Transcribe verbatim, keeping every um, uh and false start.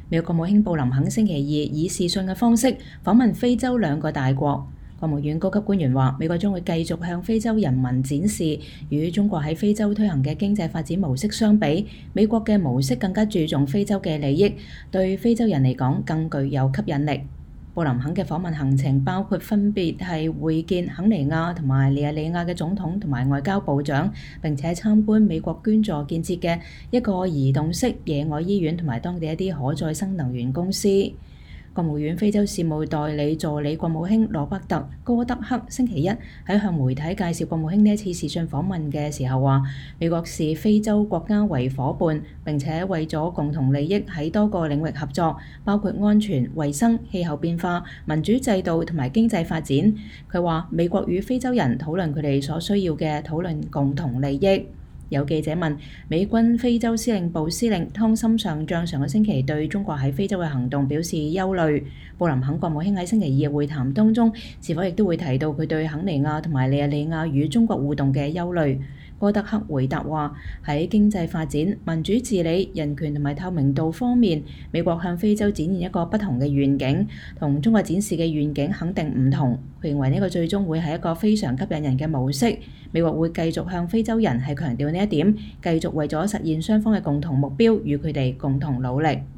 美國國務卿布林肯星期二以視訊嘅方式訪問非洲兩個大國。國務院高級官員話，美國將會繼續向非洲人民展示，與中國喺非洲推行嘅經濟發展模式相比，美國嘅模式更加注重非洲嘅利益，對非洲人嚟講更具有吸引力。布林肯嘅訪問行程包括分別係會見肯尼亞同埋尼日利亞嘅總統同埋外交部長，並且參觀美國捐助建設嘅一個移動式野外醫院同埋當地一啲可再生能源公司。國務院非洲事務代理助理國務卿羅伯特·哥德克星期一喺向媒體介紹國務卿呢一次視訊訪問嘅時候話，美國視非洲國家為夥伴，並且為咗共同利益喺多個領域合作，包括安全、衛生、氣候變化、民主制度同埋經濟發展。佢話美國與非洲人討論佢哋所需要嘅，討論共同利益。有記者問美軍非洲司令部司令湯森上將上個星期對中國喺非洲嘅行動表示憂慮。布林肯國務卿喺星期二嘅會談當中，是否亦都會提到佢對肯尼亞同埋尼日利亞與中國互動嘅憂慮？哥德克回答話，喺經濟發展、民主治理、人權同埋透明度方面，美國向非洲展現一個不同嘅願景，同中國展示嘅願景肯定唔同。佢認為呢個最終會係一個非常吸引人嘅模式。美國會繼續向非洲人係強調呢一點，繼續為咗實現雙方嘅共同目標，與佢哋共同努力。